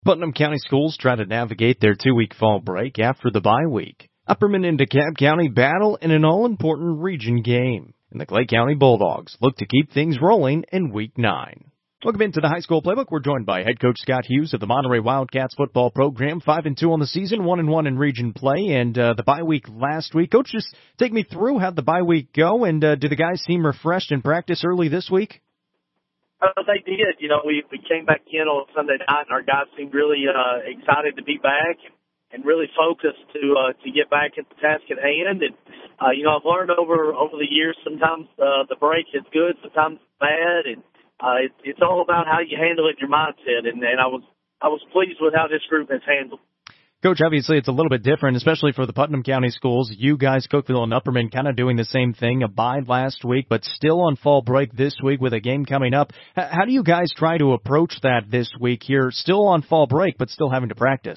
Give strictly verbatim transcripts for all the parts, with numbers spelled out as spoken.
Putnam County schools try to navigate their two-week fall break after the bye week. Upperman and DeKalb County battle in an all-important region game. And the Clay County Bulldogs look to keep things rolling in week nine. Welcome into the high school playbook. We're joined by head coach Scott Hughes of the Monterey Wildcats football program. Five and two on the season, one and one in region play, and uh, the bye week last week. Coach, just take me through how'd the bye week go, and uh, do the guys seem refreshed in practice early this week? Uh, they did. You know, we, we came back in on Sunday night, and our guys seemed really uh, excited to be back and really focused to uh, to get back at the task at hand. And uh, you know, I've learned over over the years sometimes uh, the break is good, sometimes it's bad, and uh, it, it's all about how you handle it, your mindset. And, and I was I was pleased with how this group has handled. Coach, obviously it's a little bit different, especially for the Putnam County schools. You guys, Cookeville and Upperman, kind of doing the same thing, a bye last week, but still on fall break this week with a game coming up. How do you guys try to approach that this week here, still on fall break, but still having to practice?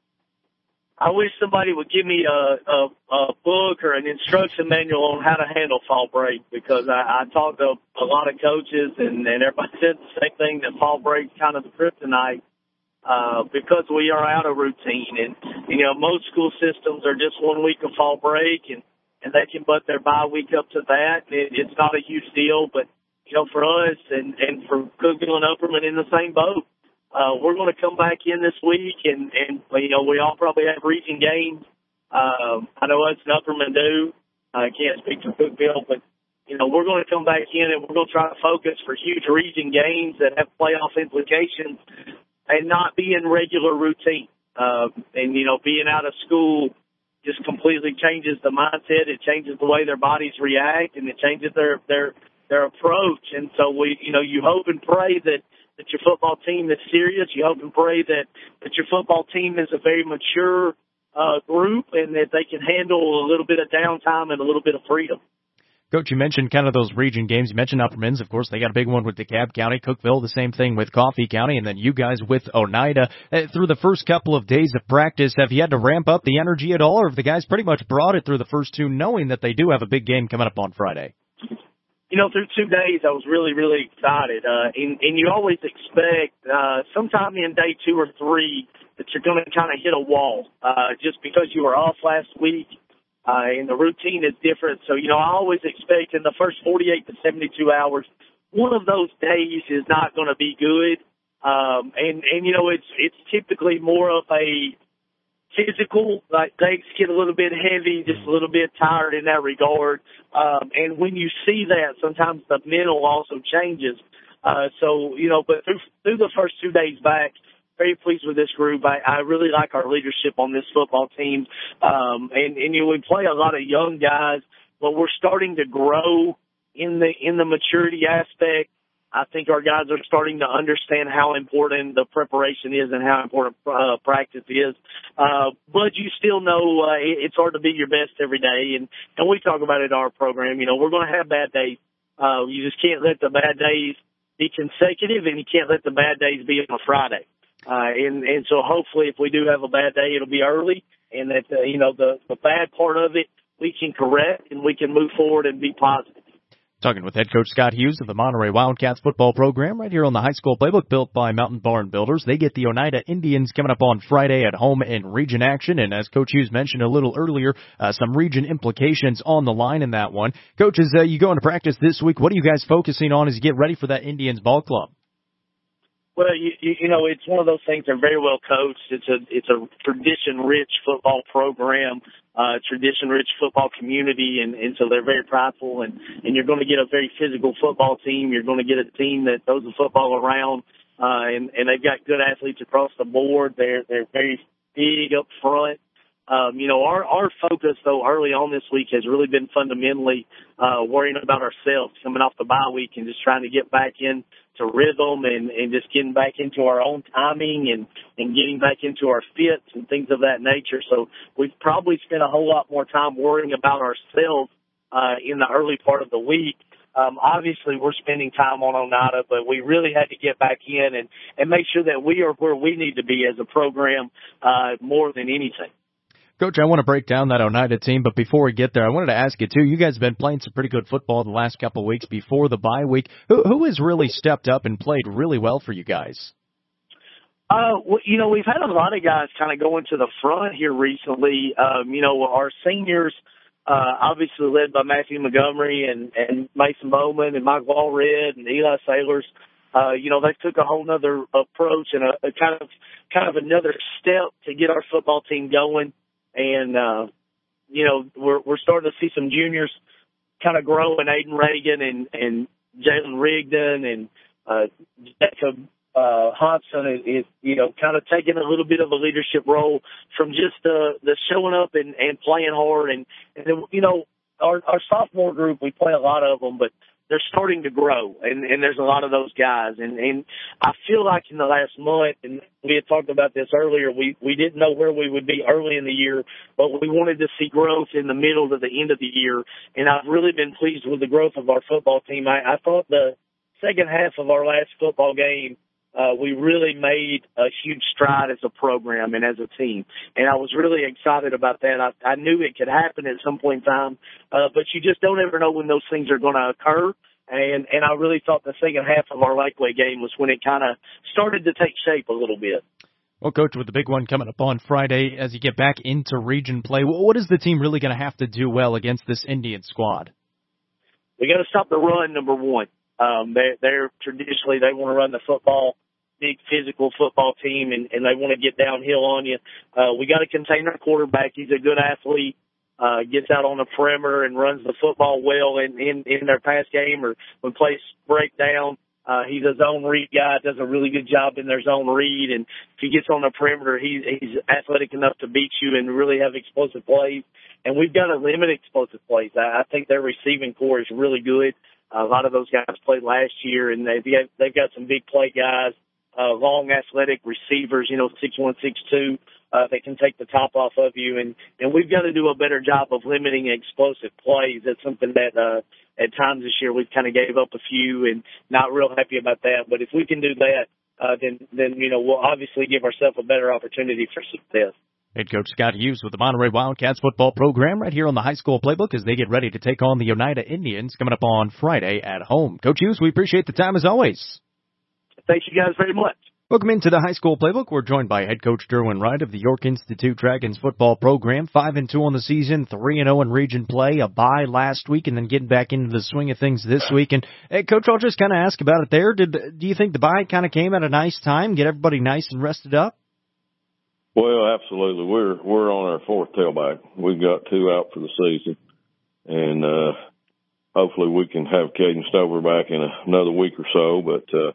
I wish somebody would give me a, a, a book or an instruction manual on how to handle fall break, because I, I talked to a lot of coaches, and, and everybody said the same thing, that fall break's kind of the kryptonite. Uh, because we are out of routine, and, you know, most school systems are just one week of fall break, and, and they can butt their bye week up to that. It, it's not a huge deal, but, you know, for us and, and for Cookeville and Upperman in the same boat, uh, we're going to come back in this week, and, and, you know, we all probably have region games. Um, I know us and Upperman do. I can't speak for Cookeville, but, you know, we're going to come back in and we're going to try to focus for huge region games that have playoff implications, and not be in regular routine. Uh, and, you know, being out of school just completely changes the mindset. It changes the way their bodies react, and it changes their, their, their approach. And so we, you know, you hope and pray that, that your football team is serious. You hope and pray that, that your football team is a very mature, uh, group, and that they can handle a little bit of downtime and a little bit of freedom. Coach, you mentioned kind of those region games. You mentioned Upperman's. Of course, they got a big one with DeKalb County, Cookeville, the same thing with Coffee County, and then you guys with Oneida. Uh, through the first couple of days of practice, have you had to ramp up the energy at all, or have the guys pretty much brought it through the first two, knowing that they do have a big game coming up on Friday? You know, through two days, I was really, really excited. Uh, and, and you always expect uh, sometime in day two or three that you're going to kind of hit a wall uh, just because you were off last week. Uh, and the routine is different. So, you know, I always expect in the first forty-eight to seventy-two hours, one of those days is not going to be good. Um, and, and, you know, it's, it's typically more of a physical, like legs get a little bit heavy, just a little bit tired in that regard. Um, and when you see that, sometimes the mental also changes. Uh, so, you know, but through, through the first two days back, very pleased with this group. I, I really like our leadership on this football team. Um, and, and, you know, we play a lot of young guys, but we're starting to grow in the, in the maturity aspect. I think our guys are starting to understand how important the preparation is and how important uh, practice is. Uh, but you still know, uh, it's hard to be your best every day. And, and we talk about it in our program. You know, we're going to have bad days. Uh, you just can't let the bad days be consecutive, and you can't let the bad days be on a Friday. Uh, and, and so hopefully if we do have a bad day, it'll be early, and that, uh, you know, the, the bad part of it, we can correct and we can move forward and be positive. Talking with head coach Scott Hughes of the Monterey Wildcats football program right here on the high school playbook built by Mountain Barn Builders. They get the Oneida Indians coming up on Friday at home in region action. And as Coach Hughes mentioned a little earlier, uh, some region implications on the line in that one. Coach, as uh, you go into practice this week, what are you guys focusing on as you get ready for that Indians ball club? Well, you, you, you know, it's one of those things. They're very well coached. It's a, it's a tradition-rich football program, uh, tradition-rich football community, and, and so they're very prideful. And, and you're going to get a very physical football team. You're going to get a team that throws the football around, uh, and, and they've got good athletes across the board. They're they're very big up front. Um, you know, our, our focus, though, early on this week has really been fundamentally uh, worrying about ourselves coming off the bye week and just trying to get back in to rhythm and, and just getting back into our own timing and, and getting back into our fits and things of that nature. So we've probably spent a whole lot more time worrying about ourselves uh, in the early part of the week. Um, obviously, we're spending time on Oneida, but we really had to get back in and, and make sure that we are where we need to be as a program uh, more than anything. Coach, I want to break down that Oneida team, but before we get there, I wanted to ask you, too, you guys have been playing some pretty good football the last couple of weeks before the bye week. Who, who has really stepped up and played really well for you guys? Uh, well, you know, we've had a lot of guys kind of going to the front here recently. Um, you know, our seniors, uh, obviously led by Matthew Montgomery and, and Mason Bowman and Mike Walred and Eli Sailors. Uh, you know, they took a whole nother approach and a, a kind of, kind of another step to get our football team going. And, uh, you know, we're, we're starting to see some juniors kind of grow in Aiden Reagan and, and Jalen Rigdon and, uh, Jacob, uh, Hodson is, is, you know, kind of taking a little bit of a leadership role from just, uh, the showing up and, and playing hard. And, and then, you know, our, our sophomore group, we play a lot of them, but they're starting to grow, and, and there's a lot of those guys. And, and I feel like in the last month, and we had talked about this earlier, we, we didn't know where we would be early in the year, but we wanted to see growth in the middle to the end of the year. And I've really been pleased with the growth of our football team. I, I thought the second half of our last football game, uh, we really made a huge stride as a program and as a team. And I was really excited about that. I, I knew it could happen at some point in time, uh, but you just don't ever know when those things are going to occur. And, and I really thought the second half of our Lakeway game was when it kind of started to take shape a little bit. Well, Coach, with the big one coming up on Friday, as you get back into region play, what is the team really going to have to do well against this Indian squad? We got to stop the run, number one. Um, they're, they're traditionally, they want to run the football, big physical football team, and, and they want to get downhill on you. Uh, we got to contain our quarterback. He's a good athlete, uh, gets out on the perimeter and runs the football well in, in, in their pass game or when plays break down. Uh, he's a zone read guy, does a really good job in their zone read, and if he gets on the perimeter, he, he's athletic enough to beat you and really have explosive plays. And we've got to limit explosive plays. I, I think their receiving core is really good. Uh, a lot of those guys played last year, and they've got, they've got some big play guys, uh, long athletic receivers, you know, six one, six two, uh, that can take the top off of you. And, and we've got to do a better job of limiting explosive plays. That's something that, uh, at times this year we've kind of gave up a few and not real happy about that. But if we can do that, uh, then, then, you know, we'll obviously give ourselves a better opportunity for success. Head coach Scott Hughes with the Monterey Wildcats football program right here on the high school playbook as they get ready to take on the Oneida Indians coming up on Friday at home. Coach Hughes, we appreciate the time as always. Thank you guys very much. Welcome into the high school playbook. We're joined by head coach Derwin Wright of the York Institute Dragons football program. Five and two on the season, three and zero in region play. A bye last week, and then getting back into the swing of things this week. And hey, coach, I'll just kind of ask about it there. Did do you think the bye kind of came at a nice time, get everybody nice and rested up? Well, absolutely. We're we're on our fourth tailback. We've got two out for the season, and uh, hopefully we can have Caden Stover back in another week or so. But uh,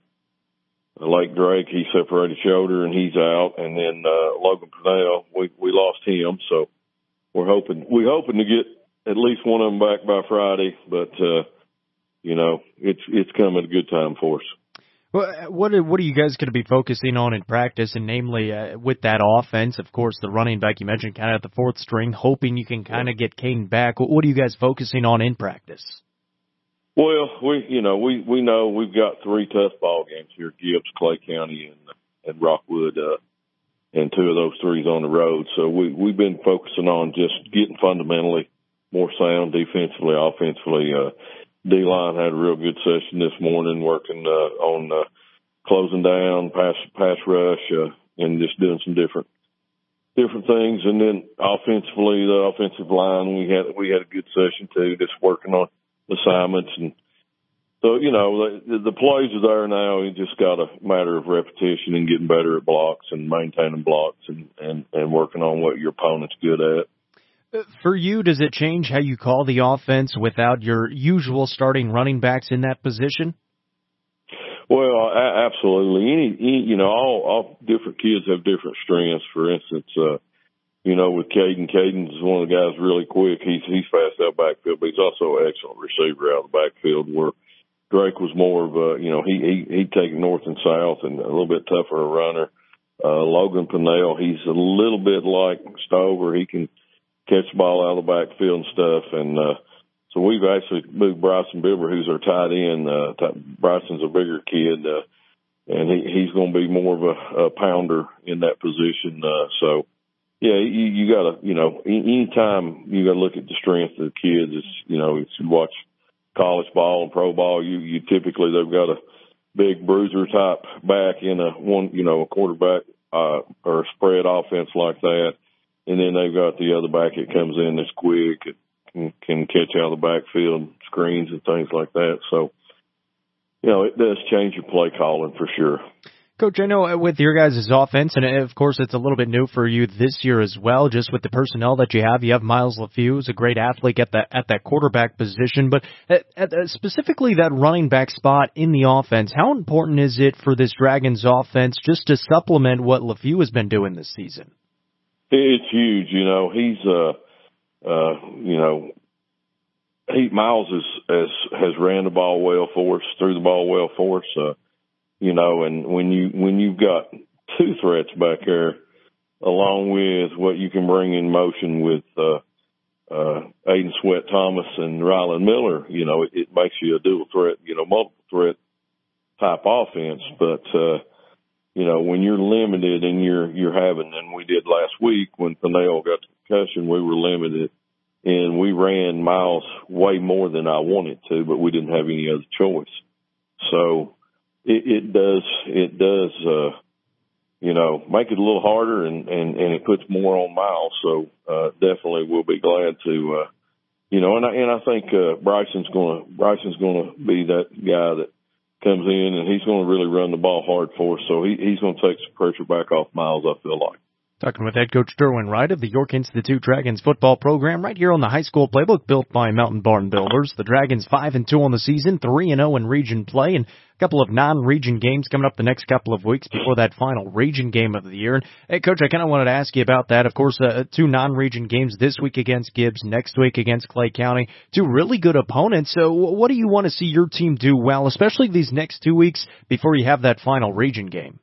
Lake Drake, he separated shoulder and he's out, and then uh, Logan Purnell, we we lost him. So we're hoping we hoping to get at least one of them back by Friday. But uh, you know, it's it's come at a good time for us. Well, what are, what are you guys going to be focusing on in practice, and namely uh, with that offense? Of course, the running back you mentioned kind of at the fourth string, hoping you can kind of get Caden back. What are you guys focusing on in practice? Well, we you know we we know we've got three tough ball games here: Gibbs, Clay County, and and Rockwood, uh, and two of those threes on the road. So we we've been focusing on just getting fundamentally more sound defensively, offensively. Uh, D-line had a real good session this morning, working uh, on uh, closing down, pass pass rush, uh, and just doing some different different things. And then offensively, the offensive line, we had we had a good session too, just working on assignments. And so, you know, the, the plays are there now. You just got a matter of repetition and getting better at blocks and maintaining blocks and, and, and working on what your opponent's good at. For you, does it change how you call the offense without your usual starting running backs in that position? Well, a- absolutely. Any, any, you know, all, all different kids have different strengths. For instance, uh, you know, with Caden, Caden's one of the guys really quick. He's he's fast out backfield, but he's also an excellent receiver out of the backfield. Where Drake was more of a, you know, he he he'd take north and south and a little bit tougher a runner. Uh, Logan Purnell, he's a little bit like Stover. He can catch the ball out of the backfield and stuff. And, uh, so we've actually moved Bryson Bibber, who's our tight end. Uh, t- Bryson's a bigger kid, uh, and he, he's going to be more of a, a pounder in that position. Uh, so yeah, you, you gotta, you know, any time you gotta look at the strength of the kids. It's, you know, if you watch college ball and pro ball, you, you typically, they've got a, big bruiser type back in a one, you know, a quarterback uh, or a spread offense like that. And then they've got the other back that comes in that's quick, it can, can catch out of the backfield, screens and things like that. So, you know, it does change your play calling for sure. Coach, I know with your guys' offense, and of course it's a little bit new for you this year as well, just with the personnel that you have. You have Miles LeFew, who's a great athlete at that at that quarterback position, but at, at, specifically that running back spot in the offense, how important is it for this Dragons offense just to supplement what LeFew has been doing this season? It's huge. You know, he's, uh, uh, you know, he, Miles is, has, has ran the ball well for us, threw the ball well for us, uh, you know, and when you, when you've got two threats back there, along with what you can bring in motion with, uh, uh, Aiden Sweat Thomas and Rylan Miller, you know, it, it makes you a dual threat, you know, multiple threat type offense. But, uh, you know, when you're limited and you're, you're having, and we did last week when Peniel got the concussion, we were limited and we ran Miles way more than I wanted to, but we didn't have any other choice. So it, it does, it does, uh, you know, make it a little harder and, and, and it puts more on Miles. So, uh, definitely we'll be glad to, uh, you know, and I, and I think, uh, Bryson's going to, Bryson's going to be that guy that comes in and he's going to really run the ball hard for us. So he, he's going to take some pressure back off Miles, I feel like. Talking with head coach Derwin Wright of the York Institute Dragons football program right here on the high school playbook built by Mountain Barn Builders. The Dragons five and two on the season, three and oh in region play, and a couple of non-region games coming up the next couple of weeks before that final region game of the year. And hey, Coach, I kind of wanted to ask you about that. Of course, uh, two non-region games this week against Gibbs, next week against Clay County. Two really good opponents. So what do you want to see your team do well, especially these next two weeks before you have that final region game?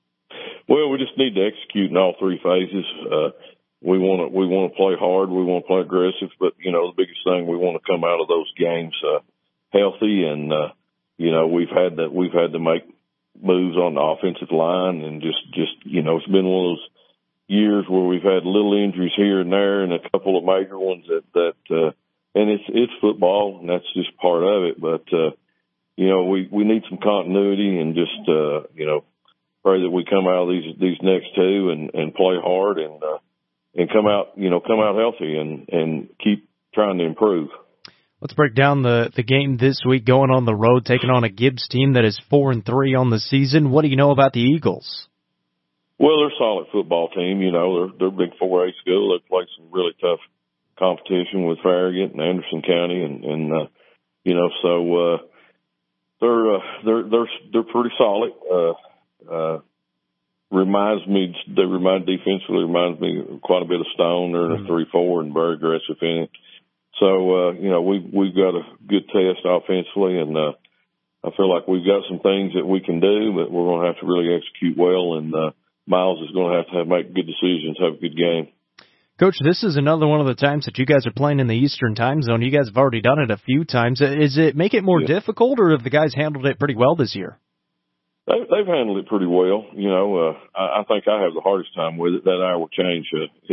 Well, we just need to execute in all three phases. Uh, we want to, we want to play hard. We want to play aggressive, but you know, the biggest thing, we want to come out of those games, uh, healthy. And, uh, you know, we've had to, we've had to make moves on the offensive line and just, just, you know, it's been one of those years where we've had little injuries here and there and a couple of major ones that, that, uh, and it's, it's football and that's just part of it. But, uh, you know, we, we need some continuity and just, uh, you know, pray that we come out of these these next two and, and play hard and uh, and come out you know come out healthy and, and keep trying to improve. Let's break down the, the game this week, going on the road, taking on a Gibbs team that is four and three on the season. What do you know about the Eagles? Well, they're a solid football team. You know, they're they're a big four A school. They play some really tough competition with Farragut and Anderson County, and and uh, you know so uh, they're uh, they're they're they're pretty solid. Uh, Uh, reminds me, they remind defensively reminds me quite a bit of Stone. They're in a three four and very aggressive in it. So, uh, you know, we've, we've got a good test offensively and, uh, I feel like we've got some things that we can do, but we're going to have to really execute well. And, uh, Miles is going to have to have, make good decisions, have a good game. Coach, this is another one of the times that you guys are playing in the Eastern time zone. You guys have already done it a few times. Is it make it more yeah. difficult, or have the guys handled it pretty well this year? They, they've handled it pretty well. You know, uh, I, I think I have the hardest time with it. That hour change. Uh,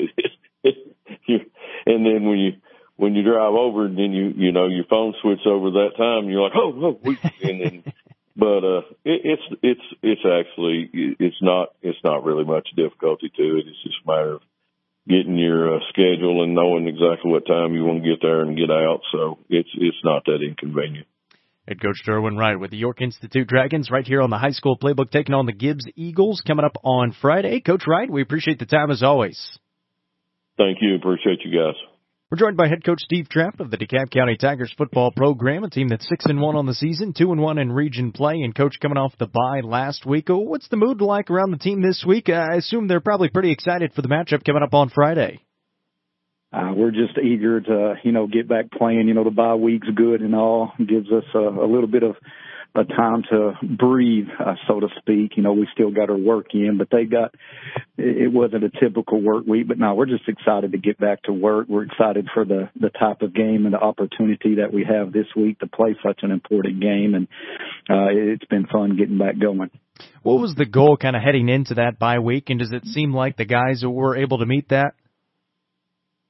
and then when you, when you drive over and then you, you know, your phone switch over that time, you're like, oh, oh, we, and then, but, uh, it, it's, it's, it's actually, it's not, it's not really much difficulty to it. It's just a matter of getting your uh, schedule and knowing exactly what time you want to get there and get out. So it's, it's not that inconvenient. Head coach Derwin Wright with the York Institute Dragons right here on the high school playbook, taking on the Gibbs Eagles coming up on Friday. Coach Wright, we appreciate the time as always. Thank you. Appreciate you guys. We're joined by head coach Steve Trapp of the DeKalb County Tigers football program, a team that's six and one on the season, two and one in region play, and coach coming off the bye last week. What's the mood like around the team this week? I assume they're probably pretty excited for the matchup coming up on Friday. Uh, we're just eager to, you know, get back playing. You know, the bye week's good and all. It gives us a, a little bit of a time to breathe, uh, so to speak. You know, we still got our work in, but they got, it wasn't a typical work week. But no, we're just excited to get back to work. We're excited for the, the type of game and the opportunity that we have this week to play such an important game. And uh, it's been fun getting back going. What was the goal kind of heading into that bye week? And does it seem like the guys were able to meet that?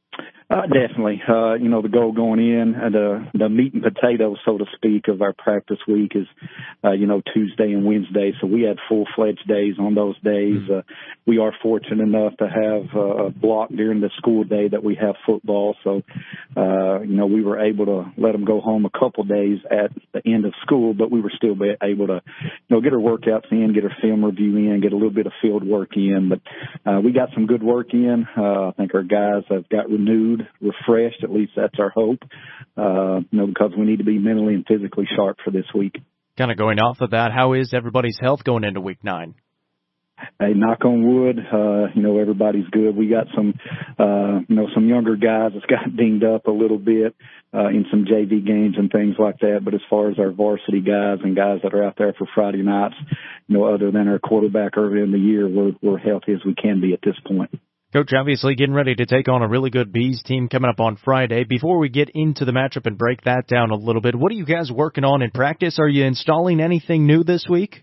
Uh, definitely. Uh, you know, the goal going in, uh, the, the meat and potatoes, so to speak, of our practice week is, uh, you know, Tuesday and Wednesday. So we had full-fledged days on those days. Uh, we are fortunate enough to have uh, a block during the school day that we have football. So, uh, you know, we were able to let them go home a couple days at the end of school, but we were still able to, you know, get our workouts in, get our film review in, get a little bit of field work in. But uh, we got some good work in. Uh, I think our guys have got renewed, refreshed. At least that's our hope, uh, you know, because we need to be mentally and physically sharp for this week. Kind of going off of that, how is everybody's health going into week nine? Hey, knock on wood, uh, you know, everybody's good. We got some, uh, you know, some younger guys that's got dinged up a little bit, uh, in some J V games and things like that. But as far as our varsity guys and guys that are out there for Friday nights, you know, other than our quarterback early in the year, we're, we're healthy as we can be at this point. Coach, obviously getting ready to take on a really good Bees team coming up on Friday. Before we get into the matchup and break that down a little bit, what are you guys working on in practice? Are you installing anything new this week?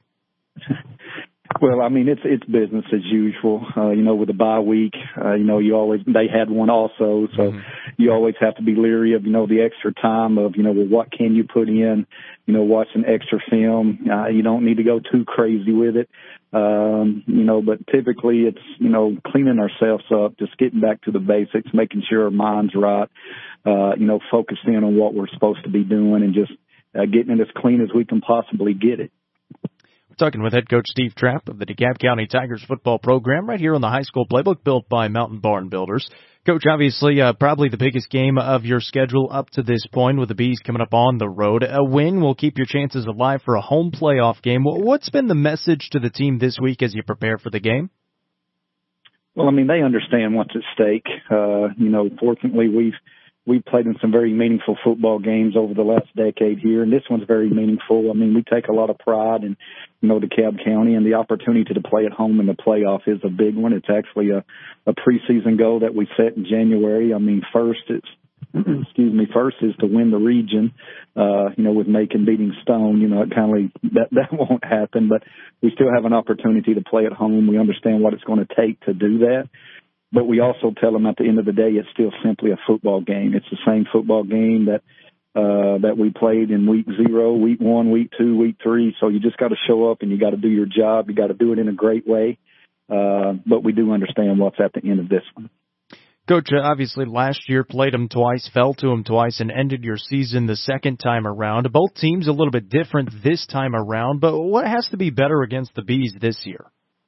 Well, I mean, it's it's business as usual. Uh, you know, with the bye week, uh, you know, you always they had one also, so mm-hmm. you always have to be leery of, you know, the extra time of, you know, well, what can you put in, you know, watching extra film. Uh, you don't need to go too crazy with it, um, you know, but typically it's, you know, cleaning ourselves up, just getting back to the basics, making sure our mind's right, uh, you know, focusing on what we're supposed to be doing and just uh, getting it as clean as we can possibly get it. Talking with head coach Steve Trapp of the DeKalb County Tigers football program right here on the high school playbook built by Mountain Barn Builders. Coach, obviously uh, probably the biggest game of your schedule up to this point with the Bees coming up on the road. A win will keep your chances alive for a home playoff game. What's been the message to the team this week as you prepare for the game? Well, I mean, they understand what's at stake. Uh, you know, fortunately, we've We've played in some very meaningful football games over the last decade here, and this one's very meaningful. I mean, we take a lot of pride in, you know, DeKalb County, and the opportunity to play at home in the playoff is a big one. It's actually a, a preseason goal that we set in January. I mean, first it's, excuse me, first is to win the region, uh, you know, with Macon beating Stone. You know, it kind of, that, that won't happen, but we still have an opportunity to play at home. We understand what it's going to take to do that. But we also tell them at the end of the day, it's still simply a football game. It's the same football game that uh, that we played in week zero, week one, week two, week three. So you just got to show up and you got to do your job. You got to do it in a great way. Uh, but we do understand what's at the end of this one. Coach, obviously last year played them twice, fell to them twice, and ended your season the second time around. Both teams a little bit different this time around, but what has to be better against the Bees this year?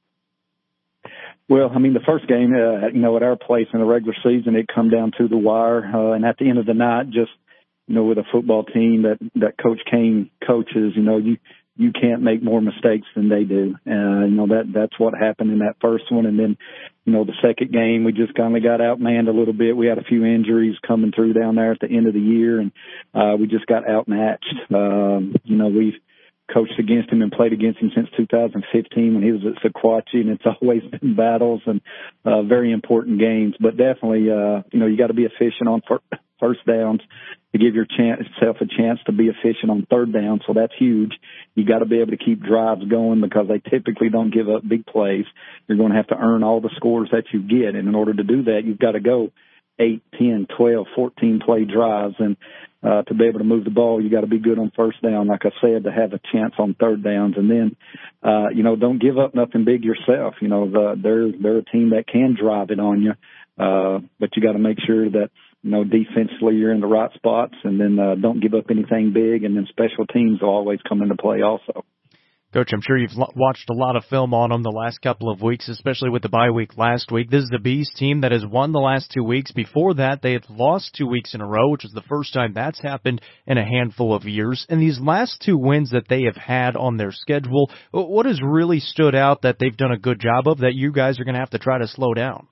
Well, I mean, the first game, uh, you know, at our place in the regular season, it come down to the wire. Uh, and at the end of the night, just, you know, with a football team that, that Coach Kane coaches, you know, you, you can't make more mistakes than they do. Uh, you know, that, that's what happened in that first one. And then, you know, the second game, we just kind of got outmanned a little bit. We had a few injuries coming through down there at the end of the year, and, uh, we just got outmatched. Um, you know, we've coached against him and played against him since two thousand fifteen when he was at Sequatchie, and it's always been battles and uh, very important games. But definitely, uh, you know, you got to be efficient on fir- first downs to give yourself a chance to be efficient on third down. So that's huge. You got to be able to keep drives going because they typically don't give up big plays. You're going to have to earn all the scores that you get, and in order to do that, you've got to go eight, ten, twelve, fourteen play drives. And uh, to be able to move the ball, you got to be good on first down, like I said, to have a chance on third downs. And then, uh, you know, don't give up nothing big yourself. You know, the, they're, they're a team that can drive it on you. Uh, but you got to make sure that, you know, defensively you're in the right spots, and then, uh, don't give up anything big. And then special teams will always come into play also. Coach, I'm sure you've watched a lot of film on them the last couple of weeks, especially with the bye week last week. This is the Bees team that has won the last two weeks. Before that, they had lost two weeks in a row, which is the first time that's happened in a handful of years. And these last two wins that they have had on their schedule, what has really stood out that they've done a good job of that you guys are going to have to try to slow down?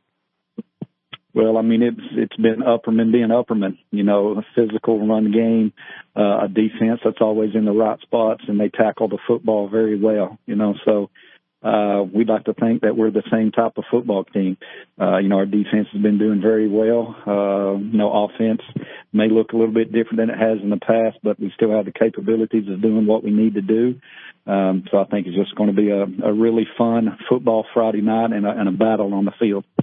Well, I mean, it's it's been Upperman being Upperman, you know, a physical run game, uh, a defense that's always in the right spots, and they tackle the football very well, you know. So uh, we'd like to think that we're the same type of football team. Uh, you know, our defense has been doing very well. Uh, you know, offense may look a little bit different than it has in the past, but we still have the capabilities of doing what we need to do. Um, so I think it's just going to be a, a really fun football Friday night and a, and a battle on the field.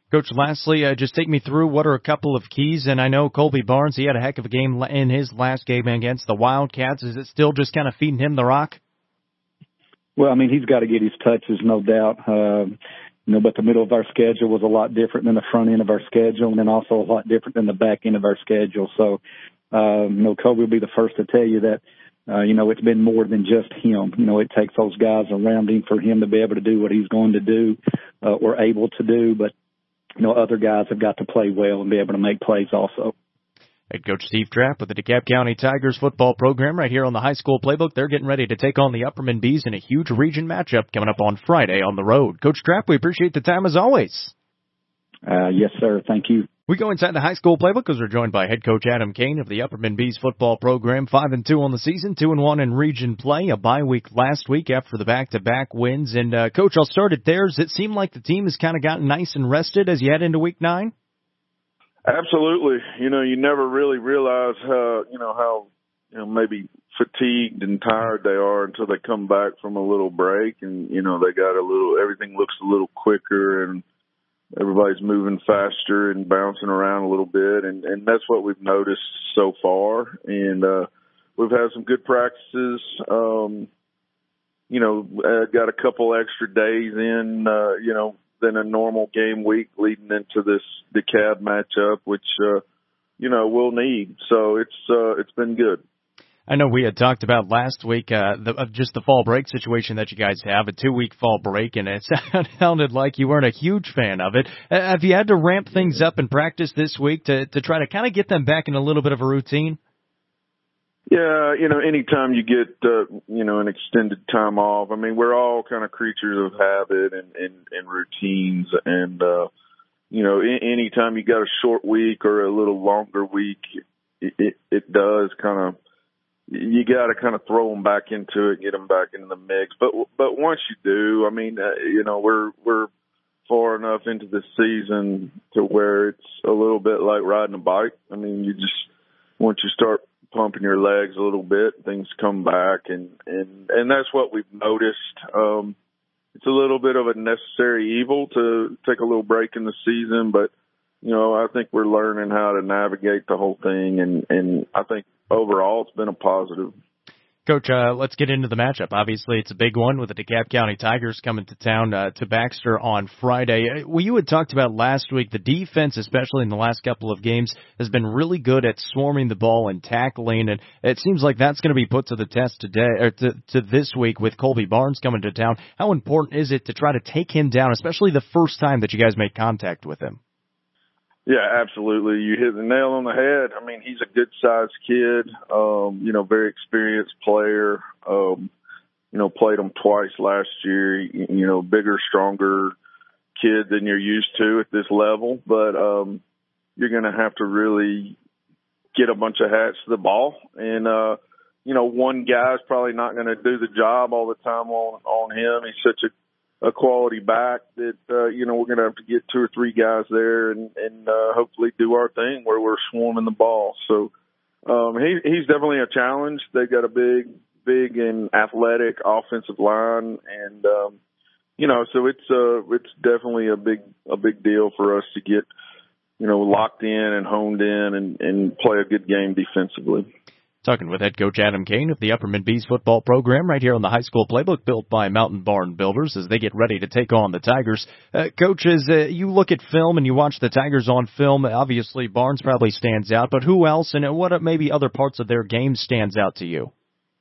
Coach, lastly, uh, just take me through what are a couple of keys. And I know Colby Barnes, he had a heck of a game in his last game against the Wildcats. Is it still just kind of feeding him the rock? Well, I mean, he's got to get his touches, no doubt. Uh, you know, but the middle of our schedule was a lot different than the front end of our schedule, and then also a lot different than the back end of our schedule. So, uh, you know, Colby will be the first to tell you that, uh, you know, it's been more than just him. You know, it takes those guys around him for him to be able to do what he's going to do uh, or able to do. But, you know, other guys have got to play well and be able to make plays also. Head coach Steve Trapp with the DeKalb County Tigers football program right here on the high school playbook. They're getting ready to take on the Upperman Bees in a huge region matchup coming up on Friday on the road. Coach Trapp, we appreciate the time as always. Uh, yes, sir. Thank you. We go inside the high school playbook because we're joined by head coach Adam Kane of the Upperman Bees football program. Five and two on the season, two and one in region play. A bye week last week after the back-to-back wins. And uh, coach, I'll start it there. Does it seem like the team has kind of gotten nice and rested as you head into week nine? Absolutely. You know, you never really realize how, you know, how, you know, maybe fatigued and tired they are until they come back from a little break and, you know, they got a little, everything looks a little quicker and everybody's moving faster and bouncing around a little bit. And, and that's what we've noticed so far. And, uh, we've had some good practices. Um, you know, uh, got a couple extra days in, uh, you know, than a normal game week leading into this DeKalb matchup, which, uh, you know, we'll need. So it's, uh, it's been good. I know we had talked about last week, uh, the, uh, just the fall break situation that you guys have, a two week fall break, and it sounded like you weren't a huge fan of it. Uh, have you had to ramp things up in practice this week to, to try to kind of get them back in a little bit of a routine? Yeah, you know, anytime you get, uh, you know, an extended time off, I mean, we're all kind of creatures of habit and, and, and routines. And, uh, you know, anytime you got a short week or a little longer week, it, it, it does kind of, you got to kind of throw them back into it, get them back into the mix. But, but once you do, I mean, uh, you know, we're, we're far enough into the season to where it's a little bit like riding a bike. I mean, you just, once you start pumping your legs a little bit, things come back, and, and, and that's what we've noticed. Um, it's a little bit of a necessary evil to take a little break in the season, but, you know, I think we're learning how to navigate the whole thing, and, and I think overall it's been a positive. Coach, uh, let's get into the matchup. Obviously, it's a big one with the DeKalb County Tigers coming to town uh, to Baxter on Friday. Well, you had talked about last week, the defense, especially in the last couple of games, has been really good at swarming the ball and tackling, and it seems like that's going to be put to the test today, or to, to this week with Colby Barnes coming to town. How important is it to try to take him down, especially the first time that you guys make contact with him? Yeah, absolutely. You hit the nail on the head. I mean, he's a good-sized kid, um, you know, very experienced player. Um, you know, played him twice last year. You, you know, bigger, stronger kid than you're used to at this level. But um, you're going to have to really get a bunch of hats to the ball. And, uh, you know, one guy's probably not going to do the job all the time on, on him. He's such a a quality back that, uh, you know, we're going to have to get two or three guys there and, and, uh, hopefully do our thing where we're swarming the ball. So, um, he, he's definitely a challenge. They've got a big, big and athletic offensive line. And, um, you know, so it's, uh, it's definitely a big, a big deal for us to get, you know, locked in and honed in and, and play a good game defensively. Talking with head coach Adam Kane of the Upperman Bees football program right here on the high school playbook built by Mountain Barn Builders as they get ready to take on the Tigers. Uh, coach, as uh, you look at film and you watch the Tigers on film, obviously Barnes probably stands out, but who else and what maybe other parts of their game stands out to you?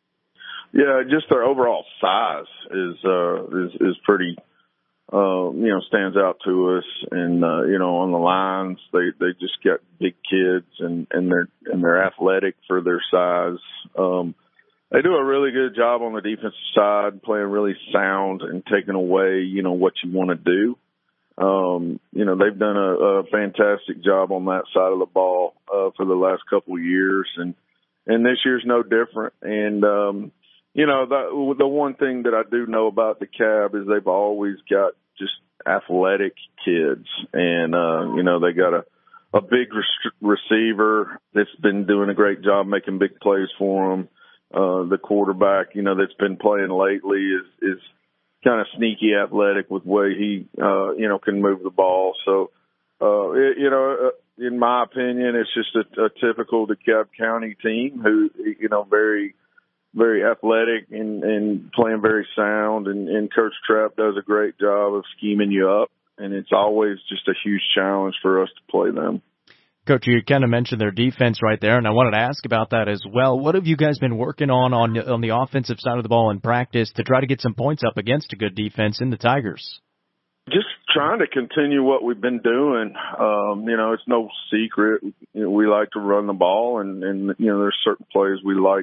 Yeah, just their overall size is uh, is, is pretty, uh, you know, stands out to us. And, uh, you know, on the lines, they, they just got big kids and, and they're, and they're athletic for their size. Um, they do a really good job on the defensive side, playing really sound and taking away, you know, what you want to do. Um, you know, they've done a, a fantastic job on that side of the ball, uh, for the last couple of years. And, and this year's no different. And, um, you know, the, the one thing that I do know about DeKalb is they've always got just athletic kids. And, uh, you know, they got a, a big res- receiver that's been doing a great job making big plays for them. Uh, the quarterback, you know, that's been playing lately is, is kind of sneaky athletic with the way he, uh, you know, can move the ball. So, Uh, it, you know, in my opinion, it's just a, a typical DeKalb County team who, you know, very, very athletic and, and playing very sound. And, and Coach Trapp does a great job of scheming you up. And it's always just a huge challenge for us to play them. Coach, you kind of mentioned their defense right there, and I wanted to ask about that as well. What have you guys been working on on, on the offensive side of the ball in practice to try to get some points up against a good defense in the Tigers? Just trying to continue what we've been doing. Um, you know, it's no secret. You know, we like to run the ball, and, and you know, there's certain plays we like,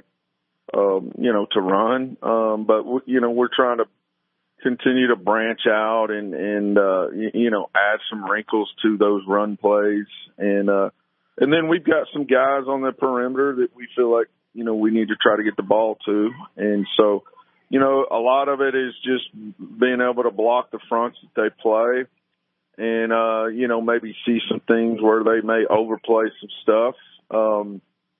um, you know, to run. Um, but, you know, we're trying to continue to branch out and, and, uh, you, you know, add some wrinkles to those run plays. And, uh, and then we've got some guys on the perimeter that we feel like, you know, we need to try to get the ball to. And so, you know, a lot of it is just being able to block the fronts that they play and, uh, you know, maybe see some things where they may overplay some stuff, um,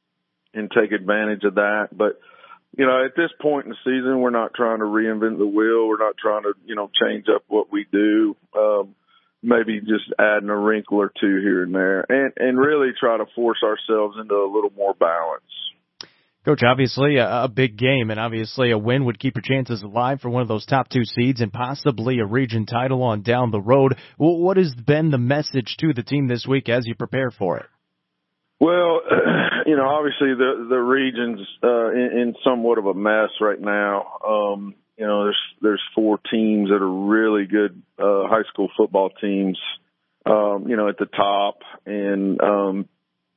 and take advantage of that. But, you know, at this point in the season, we're not trying to reinvent the wheel. We're not trying to, you know, change up what we do. Um, maybe just adding a wrinkle or two here and there, and, and really try to force ourselves into a little more balance. Coach, obviously a, a big game, and obviously a win would keep your chances alive for one of those top two seeds and possibly a region title on down the road. Well, what has been the message to the team this week as you prepare for it? Well, you know, obviously the the region's uh, in, in somewhat of a mess right now. Um, you know, there's there's four teams that are really good uh, high school football teams, um, you know, at the top, and um,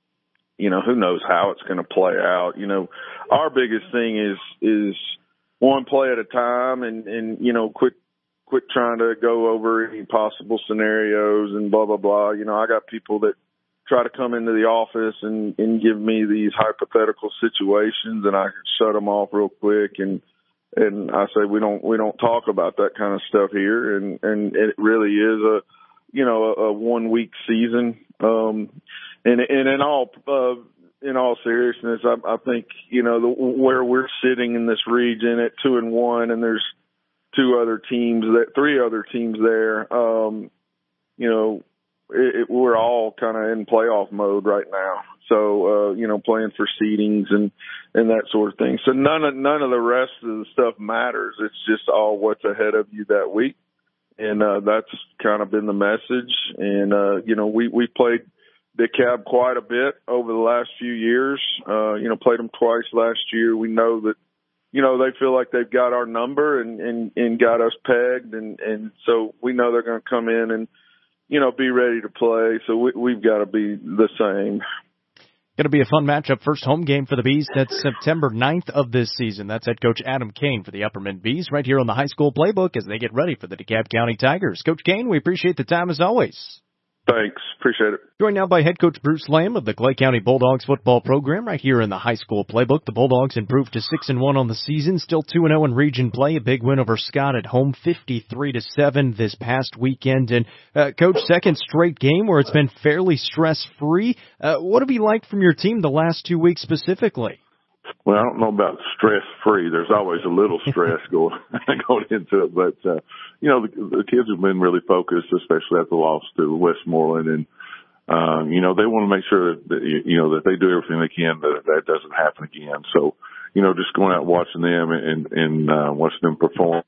you know, who knows how it's going to play out. You know, our biggest thing is is one play at a time, and and you know, quit quit trying to go over any possible scenarios and blah blah blah. You know, I got people that try to come into the office and, and give me these hypothetical situations, and I can shut them off real quick. And, and I say, we don't, we don't talk about that kind of stuff here. And, and it really is a, you know, a, a one week season. Um, and, and in all, uh, in all seriousness, I, I think, you know, the, where we're sitting in this region at two and one, and there's two other teams that, three other teams there, um, you know, It, it, we're all kind of in playoff mode right now. So, uh, you know, playing for seedings and, and that sort of thing. So none of, none of the rest of the stuff matters. It's just all what's ahead of you that week. And, uh, that's kind of been the message. And, uh, you know, we, we played DeKalb quite a bit over the last few years. Uh, you know, played them twice last year. We know that, you know, they feel like they've got our number and, and, and got us pegged. And, and so we know they're going to come in and, you know, be ready to play. So we, we've got to be the same. Going to be a fun matchup. First home game for the Bees. That's September ninth of this season. That's head coach Adam Kane for the Upperman Bees right here on the high school playbook as they get ready for the DeKalb County Tigers. Coach Kane, we appreciate the time as always. Thanks. Appreciate it. Joined now by head coach Bruce Lamb of the Clay County Bulldogs football program right here in the high school playbook. The Bulldogs improved to six and one on the season, still two and oh in region play. A big win over Scott at home, fifty-three to seven this past weekend. And uh, coach, second straight game where it's been fairly stress-free. Uh, what have you liked from your team the last two weeks specifically? Well, I don't know about stress-free. There's always a little stress going going into it, but uh, you know, the, the kids have been really focused, especially after the loss to Westmoreland, and uh, you know, they want to make sure that, that you know that they do everything they can that that doesn't happen again. So, you know, just going out and watching them and and uh, watching them perform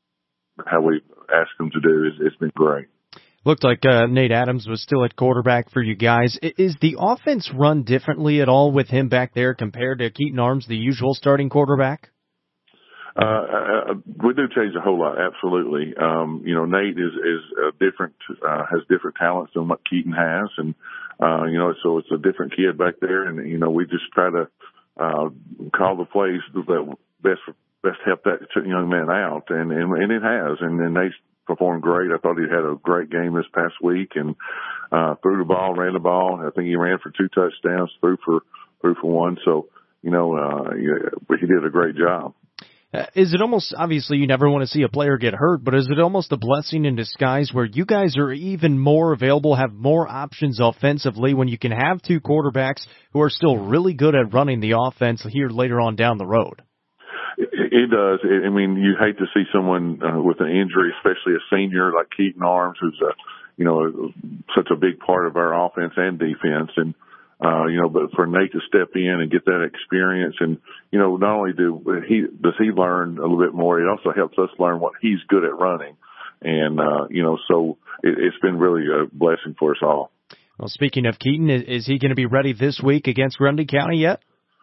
how we asked them to do is it's been great. Looked like uh, Nate Adams was still at quarterback for you guys. Is the offense run differently at all with him back there compared to Keaton Arms, the usual starting quarterback? Uh, uh, we do change a whole lot, absolutely. Um, you know, Nate is, is a different, uh, has different talents than what Keaton has. And, uh, you know, so it's a different kid back there. And, you know, we just try to, uh, call the plays that best, best help that young man out. And, and, and it has. And, and Nate's performed great. I thought he had a great game this past week and, uh, threw the ball, ran the ball. I think he ran for two touchdowns, threw for, threw for one. So, you know, uh, he did a great job. Uh, is it almost, obviously you never want to see a player get hurt, but is it almost a blessing in disguise where you guys are even more available, have more options offensively when you can have two quarterbacks who are still really good at running the offense here later on down the road? It, it does. I mean, you hate to see someone uh, with an injury, especially a senior like Keaton Arms, who's a, you know, such a big part of our offense and defense. And, uh, you know, but for Nate to step in and get that experience and, you know, not only do he, does he learn a little bit more, it also helps us learn what he's good at running. And, uh, you know, so it, it's been really a blessing for us all. Well, speaking of Keaton, is, is he going to be ready this week against Grundy County yet?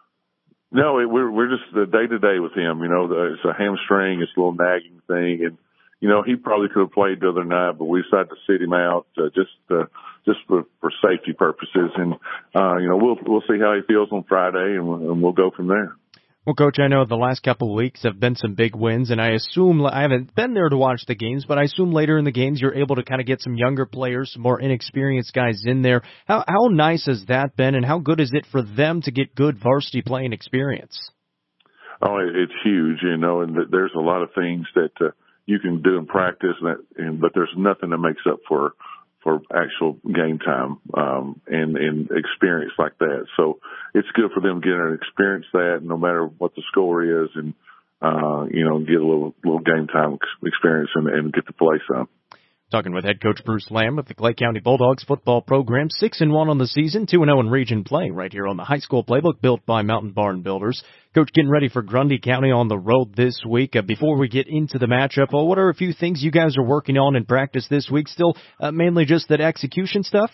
No, it, we're we're just the day to day with him. You know, the, it's a hamstring, it's a little nagging thing, and you know he probably could have played the other night, but we decided to sit him out uh, just uh, just for, for safety purposes, and uh, you know we'll we'll see how he feels on Friday, and we'll, and we'll go from there. Well, Coach, I know the last couple of weeks have been some big wins, and I assume, I haven't been there to watch the games, but I assume later in the games you're able to kind of get some younger players, some more inexperienced guys in there. How how nice has that been, and how good is it for them to get good varsity playing experience? Oh, it's huge, you know, and there's a lot of things that uh, you can do in practice, and that, and, but there's nothing that makes up for for actual game time um, and, and experience like that. So it's good for them to get and experience that no matter what the score is and, uh, you know, get a little little game time experience and, and get to play some. Talking with head coach Bruce Lamb of the Clay County Bulldogs football program, six and one on the season, two and zero in region play, right here on the high school playbook built by Mountain Barn Builders. Coach, getting ready for Grundy County on the road this week. Uh, before we get into the matchup, well, what are a few things you guys are working on in practice this week? Still, uh, mainly just that execution stuff.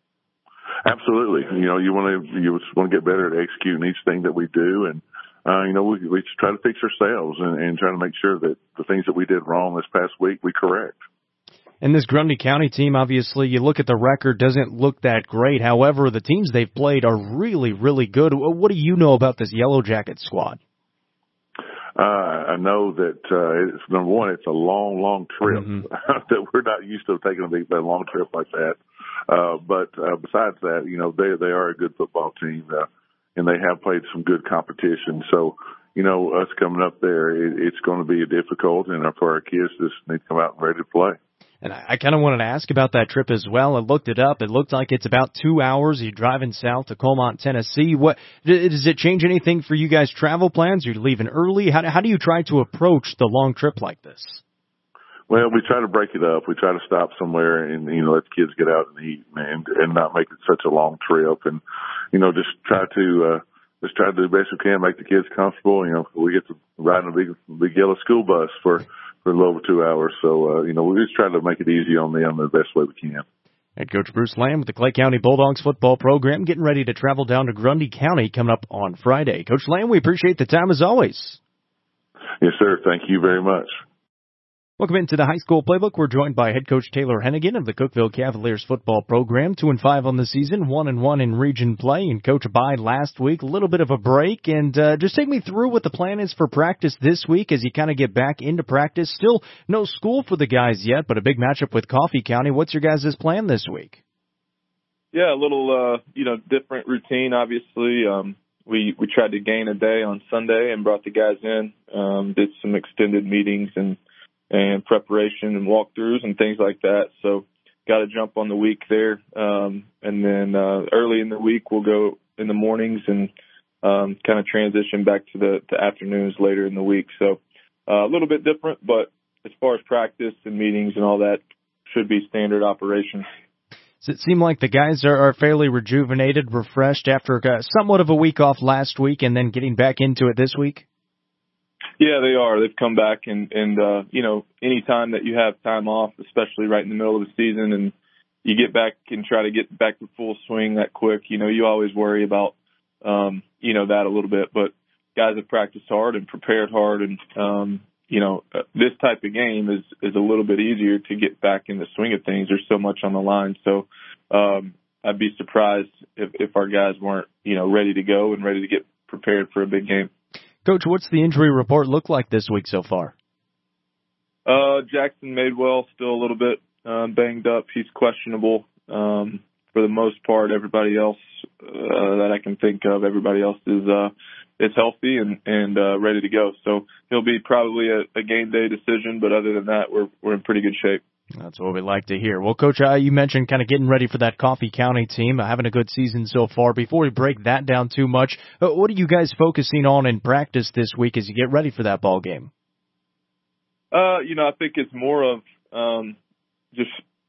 Absolutely. You know, you want to you just want to get better at executing each thing that we do, and uh, you know, we we try to fix ourselves and, and try to make sure that the things that we did wrong this past week we correct. And this Grundy County team, obviously, you look at the record, doesn't look that great. However, the teams they've played are really, really good. What do you know about this Yellow Jacket squad? Uh, I know that, uh, it's number one, it's a long, long trip mm-hmm. that we're not used to taking a big, a long trip like that. Uh, but, uh, besides that, you know, they, they are a good football team, uh, and they have played some good competition. So, you know, us coming up there, it, it's going to be difficult, and for our kids, just need to come out and ready to play. And I, I kind of wanted to ask about that trip as well. I looked it up. It looked like it's about two hours. You're driving south to Colmont, Tennessee. What does it change anything for you guys' travel plans? You're leaving early. How, how do you try to approach the long trip like this? Well, we try to break it up. We try to stop somewhere and, you know, let the kids get out and eat and, and not make it such a long trip. And, you know, just try to, uh, just try to do the best we can, make the kids comfortable. You know, we get to ride in a big, big yellow school bus for, for a little over two hours. So, uh, you know, we just try to make it easy on them the best way we can. Head coach Bruce Lamb with the Clay County Bulldogs football program getting ready to travel down to Grundy County coming up on Friday. Coach Lamb, we appreciate the time as always. Yes, sir. Thank you very much. Welcome into the high school playbook. We're joined by head coach Taylor Hennigan of the Cookeville Cavaliers football program. Two and five on the season, one and one in region play. And coach Abide last week, a little bit of a break. And uh, just take me through what the plan is for practice this week as you kind of get back into practice. Still no school for the guys yet, but a big matchup with Coffee County. What's your guys' plan this week? Yeah, a little uh, you know different routine. Obviously, um, we we tried to gain a day on Sunday and brought the guys in. Um, did some extended meetings and. and preparation and walkthroughs and things like that. So got to jump on the week there. Um, and then uh, early in the week, we'll go in the mornings and um, kind of transition back to the, the afternoons later in the week. So uh, a little bit different, but as far as practice and meetings and all that, should be standard operations. Does it seem like the guys are, are fairly rejuvenated, refreshed after uh, somewhat of a week off last week and then getting back into it this week? Yeah, they are. They've come back, and, and uh, you know, any time that you have time off, especially right in the middle of the season, and you get back and try to get back to full swing that quick, you know, you always worry about, um, you know, that a little bit. But guys have practiced hard and prepared hard, and, um, you know, this type of game is, is a little bit easier to get back in the swing of things. There's so much on the line. So um, I'd be surprised if, if our guys weren't, you know, ready to go and ready to get prepared for a big game. Coach, what's the injury report look like this week so far? Uh, Jackson Madewell still a little bit uh, banged up. He's questionable. Um, for the most part, everybody else uh, that I can think of, everybody else is uh, is healthy and and uh, ready to go. So he'll be probably a, a game day decision. But other than that, we're we're in pretty good shape. That's what we like to hear. Well, Coach, uh, you mentioned kind of getting ready for that Coffee County team, uh, having a good season so far. Before we break that down too much, uh, what are you guys focusing on in practice this week as you get ready for that ball game? Uh, you know, I think it's more of um, just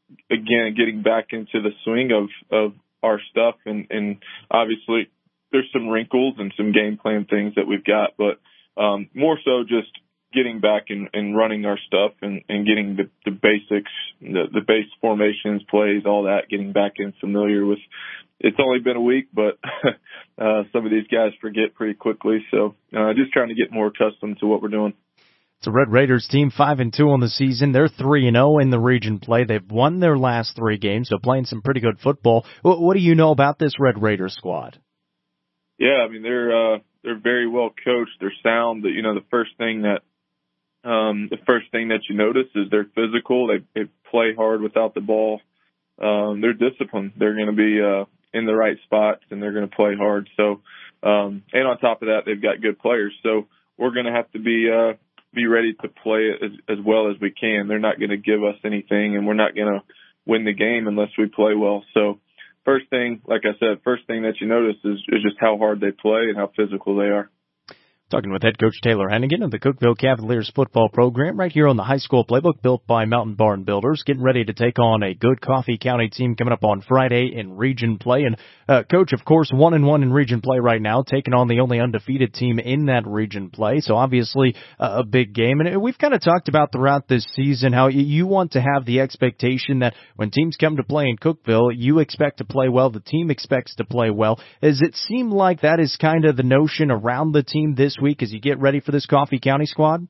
again, getting back into the swing of, of our stuff. And, and obviously there's some wrinkles and some game plan things that we've got, but um, more so just getting back and, and running our stuff and, and getting the, the basics, the, the base formations, plays, all that, getting back in familiar with. It's only been a week, but uh, some of these guys forget pretty quickly. So uh, just trying to get more accustomed to what we're doing. It's a Red Raiders team, five and two on the season. They're three and zero in the region play. They've won their last three games, so playing some pretty good football. What, what do you know about this Red Raiders squad? Yeah, I mean they're uh, they're very well coached. They're sound. You know, the first thing that um, the first thing that you notice is they're physical. They, they play hard without the ball. Um, they're disciplined. They're going to be uh, in the right spots and they're going to play hard. So, um, and on top of that, they've got good players. So we're going to have to be uh, be ready to play as, as well as we can. They're not going to give us anything, and we're not going to win the game unless we play well. So first thing, like I said, first thing that you notice is, is just how hard they play and how physical they are. Talking with head coach Taylor Hennigan of the Cookeville Cavaliers football program right here on the high school playbook built by Mountain Barn Builders, getting ready to take on a good Coffee County team coming up on Friday in region play. And uh, coach, of course, one and one in region play right now, taking on the only undefeated team in that region play. So obviously uh, a big game. And we've kind of talked about throughout this season how you want to have the expectation that when teams come to play in Cookeville, you expect to play well, the team expects to play well. Does it seem like that is kind of the notion around the team this week as you get ready for this Coffee County squad?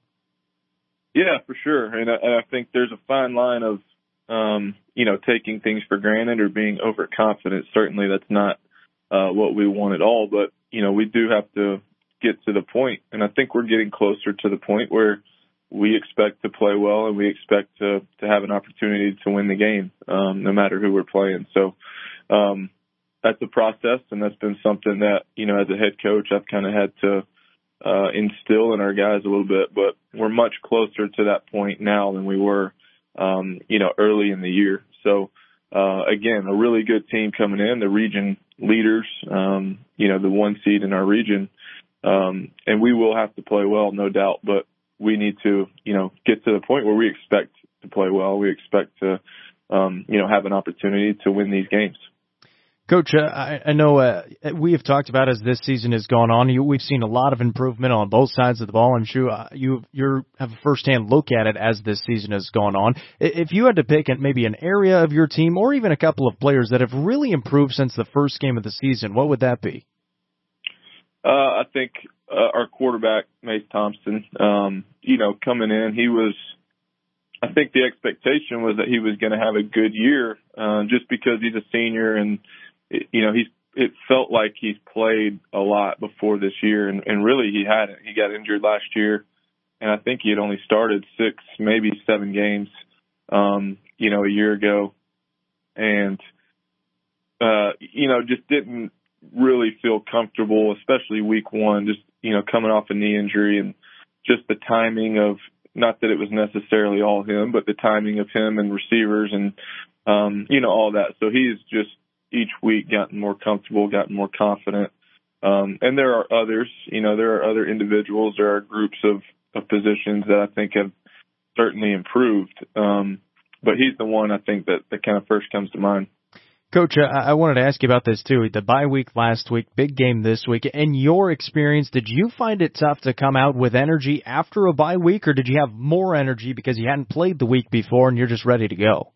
Yeah, for sure. And I, and I think there's a fine line of, um, you know, taking things for granted or being overconfident. Certainly that's not uh, what we want at all. But, you know, we do have to get to the point, and I think we're getting closer to the point where we expect to play well and we expect to, to have an opportunity to win the game, um, no matter who we're playing. So um, that's a process, and that's been something that, you know, as a head coach, I've kind of had to Uh, instill in our guys a little bit, but we're much closer to that point now than we were, um, you know, early in the year. So, uh, again, a really good team coming in, the region leaders, um, you know, the one seed in our region. Um, and we will have to play well, no doubt, but we need to, you know, get to the point where we expect to play well. We expect to, um, you know, have an opportunity to win these games. Coach, uh, I, I know uh, we have talked about as this season has gone on, you, we've seen a lot of improvement on both sides of the ball. I'm sure uh, you you have a firsthand look at it as this season has gone on. If you had to pick maybe an area of your team or even a couple of players that have really improved since the first game of the season, what would that be? Uh, I think uh, our quarterback, Mace Thompson, um, you know, coming in, he was – I think the expectation was that he was going to have a good year uh, just because he's a senior and – It, you know, he's, it felt like he's played a lot before this year, and, and really he hadn't. He got injured last year, and I think he had only started six, maybe seven games, um, you know, a year ago. And, uh, you know, just didn't really feel comfortable, especially week one, just, you know, coming off a knee injury and just the timing of, not that it was necessarily all him, but the timing of him and receivers and, um, you know, all that. So he's just, each week gotten more comfortable, gotten more confident. Um, and there are others, you know, there are other individuals, there are groups of, of positions that I think have certainly improved. Um, but he's the one I think that, that kind of first comes to mind. Coach, I, I wanted to ask you about this too. The bye week last week, big game this week. In your experience, did you find it tough to come out with energy after a bye week, or did you have more energy because you hadn't played the week before and you're just ready to go?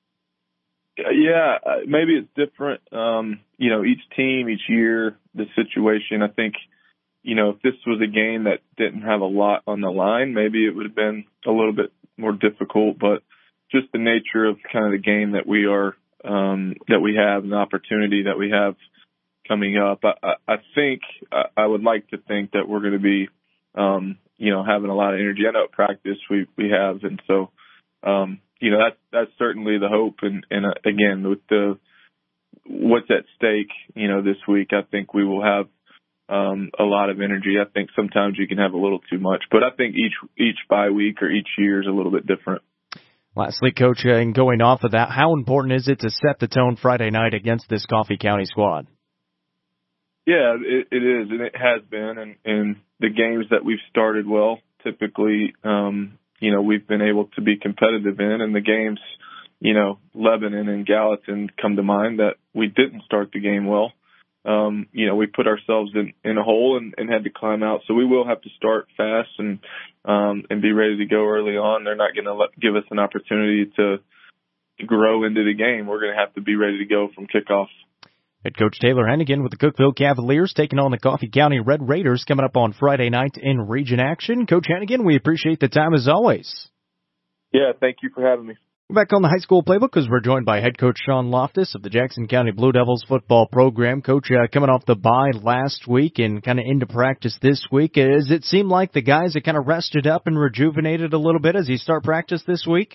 Yeah, maybe it's different. Um, you know, each team, each year, the situation. I think, you know, if this was a game that didn't have a lot on the line, maybe it would have been a little bit more difficult. But just the nature of kind of the game that we are, um, that we have, and the opportunity that we have coming up, I, I think I would like to think that we're going to be, um, you know, having a lot of energy. I know at practice we we have, and so. Um, You know, that's, that's certainly the hope. And, and uh, again, with the, what's at stake, you know, this week, I think we will have, um, a lot of energy. I think sometimes you can have a little too much, but I think each, each bye week or each year is a little bit different. Lastly, Coach, uh, and going off of that, how important is it to set the tone Friday night against this Coffee County squad? Yeah, it, it is, and it has been. And, and the games that we've started well, typically, um, you know, we've been able to be competitive in, and the games you know, Lebanon and Gallatin come to mind that we didn't start the game well. Um, you know, we put ourselves in, in a hole and, and had to climb out. So we will have to start fast and um, and be ready to go early on. They're not going to give us an opportunity to, to grow into the game. We're going to have to be ready to go from kickoff. Head coach Taylor Hennigan with the Cookeville Cavaliers taking on the Coffee County Red Raiders coming up on Friday night in region action. Coach Hennigan, we appreciate the time as always. Yeah, thank you for having me. Back on the high school playbook because we're joined by head coach Sean Loftus of the Jackson County Blue Devils football program. Coach, uh, coming off the bye last week and kind of into practice this week, does it seem like the guys have kind of rested up and rejuvenated a little bit as you start practice this week?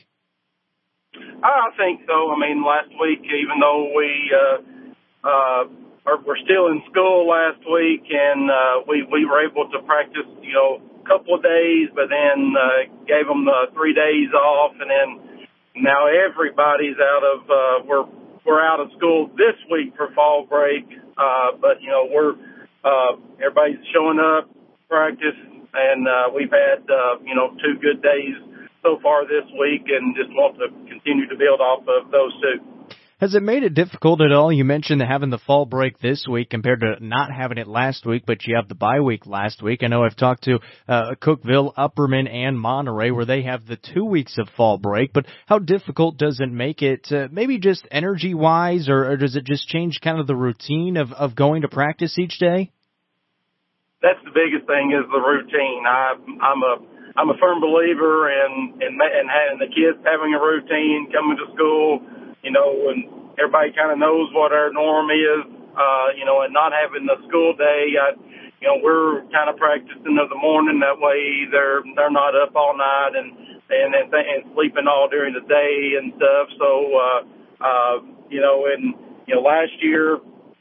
I think so. I mean, last week, even though we uh, uh, are, we're still in school last week and uh, we, we were able to practice, you know, a couple of days, but then uh, gave them uh, three days off, and then now everybody's out of, uh, we're, we're out of school this week for fall break. Uh, but, you know, we're, uh, everybody's showing up, practice, and, uh, we've had, uh, you know, two good days so far this week and just want to continue to build off of those two. Has it made it difficult at all? You mentioned having the fall break this week compared to not having it last week, but you have the bye week last week. I know I've talked to uh, Cookeville, Upperman, and Monterey where they have the two weeks of fall break, but how difficult does it make it, uh, maybe just energy-wise, or, or does it just change kind of the routine of, of going to practice each day? That's the biggest thing is the routine. I, I'm a I'm a firm believer in, in, in having the kids having a routine, coming to school, you know, and everybody kind of knows what our norm is, uh, you know, and not having the school day. I, you know, we're kind of practicing in the morning. That way they're, they're not up all night and, and, and, and sleeping all during the day and stuff. So, uh, uh, you know, and, you know, last year,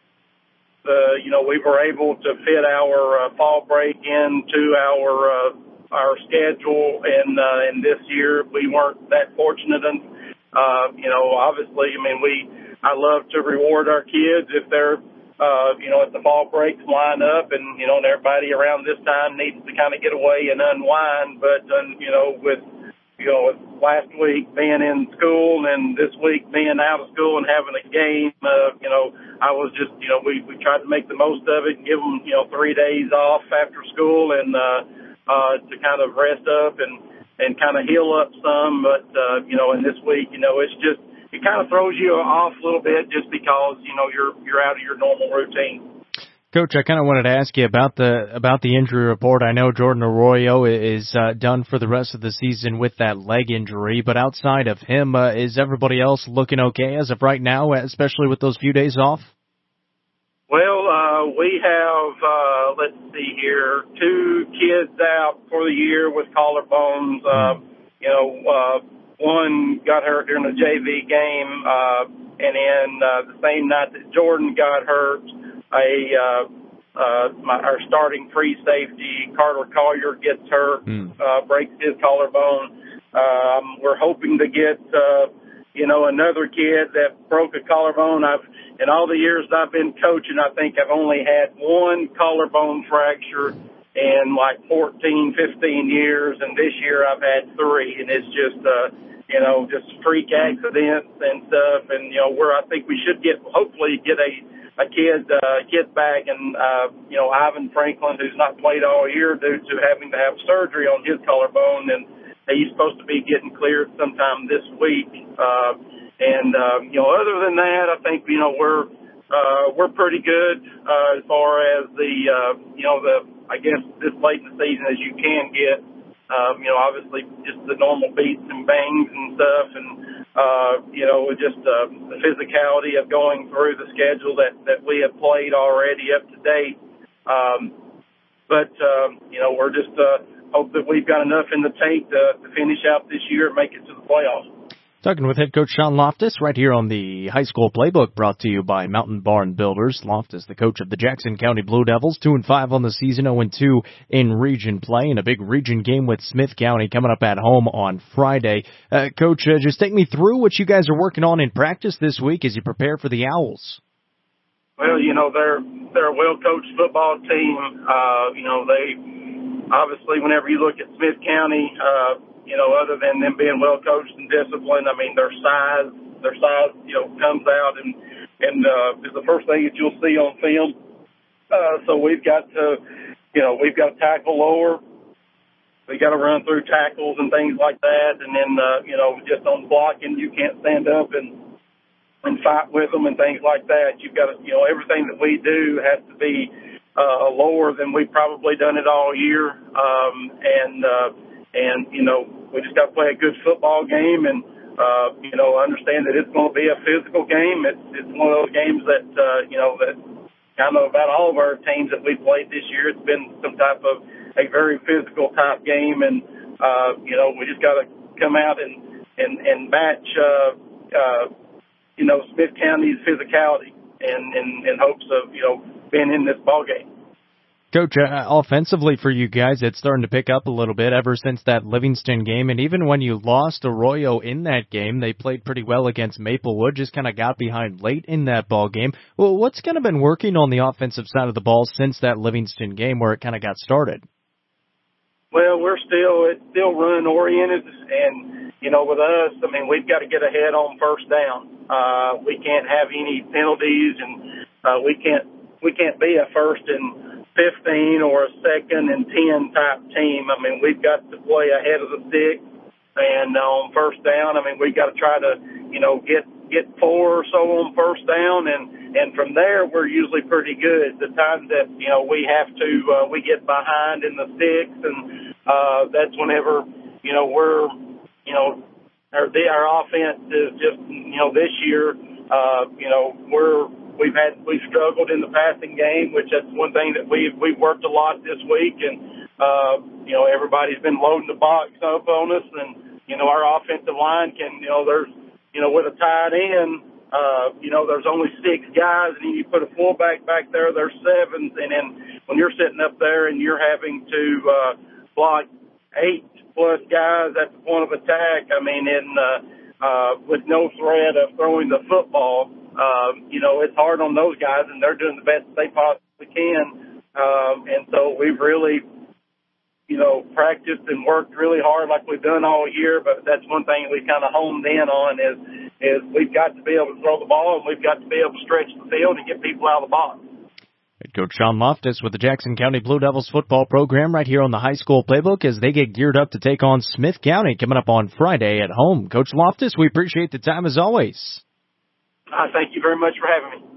uh, you know, we were able to fit our uh, fall break into our, uh, our schedule. And, uh, and this year we weren't that fortunate. And, Uh, you know, obviously, I mean, we, I love to reward our kids if they're, uh, you know, if the fall breaks line up and, you know, and everybody around this time needs to kind of get away and unwind. But, um, you know, with, you know, with last week being in school and this week being out of school and having a game, uh, you know, I was just, you know, we, we tried to make the most of it and give them, you know, three days off after school and, uh, uh, to kind of rest up and, and kind of heal up some, but, uh, you know, and this week, you know, it's just, it kind of throws you off a little bit just because, you know, you're, you're out of your normal routine. Coach, I kind of wanted to ask you about the, about the injury report. I know Jordan Arroyo is, uh, done for the rest of the season with that leg injury, but outside of him, uh, is everybody else looking okay as of right now, especially with those few days off? Well, uh, we have, uh, let's see here, two kids out for the year with collarbones. Uh, you know, uh, one got hurt during the J V game, uh, and then, uh, the same night that Jordan got hurt, a, uh, uh, my, our starting free safety, Carter Collier, gets hurt, mm. uh, breaks his collarbone. Um, we're hoping to get, uh, you know, another kid that broke a collarbone. I've, in all the years I've been coaching, I think I've only had one collarbone fracture in like fourteen, fifteen years, and this year I've had three, and it's just, uh, you know, just freak accidents and stuff, and, you know, where I think we should get, hopefully get a, a kid, uh, kid back, and, uh, you know, Ivan Franklin, who's not played all year due to having to have surgery on his collarbone, and he's supposed to be getting cleared sometime this week, uh, And, um, you know, other than that, I think, you know, we're, uh, we're pretty good, uh, as far as the, uh, you know, the, I guess this late in the season as you can get, um, you know, obviously just the normal beats and bangs and stuff. And, uh, you know, just, uh, the physicality of going through the schedule that, that we have played already up to date. Um, but, um, you know, we're just, uh, hope that we've got enough in the tank to, to finish out this year and make it to the playoffs. Talking with head coach Sean Loftus right here on the high school playbook brought to you by Mountain Barn Builders. Loftus, the coach of the Jackson County Blue Devils, two and five on the season, oh and two in region play, and a big region game with Smith County coming up at home on Friday. Uh, coach, uh, just take me through what you guys are working on in practice this week as you prepare for the Owls. Well, you know, they're, they're a well-coached football team. Uh, you know, they, obviously, whenever you look at Smith County, uh, you know, other than them being well coached and disciplined, I mean, their size, their size, you know, comes out and, and, uh, is the first thing that you'll see on film. Uh, so we've got to, you know, we've got to tackle lower. We got to run through tackles and things like that. And then, uh, you know, just on blocking, you can't stand up and, and fight with them and things like that. You've got to, you know, everything that we do has to be uh, lower than we've probably done it all year. Um, and, uh, and, you know, we just got to play a good football game and, uh, you know, understand that it's going to be a physical game. It's, it's one of those games that, uh, you know, that I know about all of our teams that we played this year. It's been some type of a very physical type game. And, uh, you know, we just got to come out and, and, and match, uh, uh, you know, Smith County's physicality and in, in hopes of, you know, being in this ball game. Coach, uh, offensively for you guys, it's starting to pick up a little bit ever since that Livingston game. And even when you lost Arroyo in that game, they played pretty well against Maplewood, just kind of got behind late in that ball game. Well, what's kind of been working on the offensive side of the ball since that Livingston game where it kind of got started? Well, we're still, it's still run-oriented, and, you know, with us, I mean, we've got to get ahead on first down. Uh, we can't have any penalties, and uh, we can't we can't be a first and fifteen or a second and ten type team. I mean, we've got to play ahead of the stick, and uh, on first down, I mean, we've got to try to, you know, get get four or so on first down, and and from there, we're usually pretty good. The times that, you know, we have to, uh, we get behind in the sticks, and uh, that's whenever, you know, we're, you know, our, the, our offense is just, you know, this year, uh, you know, we're, we've had, we've struggled in the passing game, which that's one thing that we've, we've worked a lot this week. And, uh, you know, everybody's been loading the box up on us, and, you know, our offensive line can, you know, there's, you know, with a tight end, uh, you know, there's only six guys, and then you put a fullback back there, there's sevens. And then when you're sitting up there and you're having to, uh, block eight plus guys at the point of attack, I mean, in, uh, uh, with no threat of throwing the football, um, you know, it's hard on those guys, and they're doing the best they possibly can. Um, and so we've really, you know, practiced and worked really hard like we've done all year, but that's one thing we kind of honed in on is, is we've got to be able to throw the ball, and we've got to be able to stretch the field and get people out of the box. Head Coach Sean Loftus with the Jackson County Blue Devils football program right here on the high school playbook as they get geared up to take on Smith County coming up on Friday at home. Coach Loftus, we appreciate the time as always. Uh, thank you very much for having me.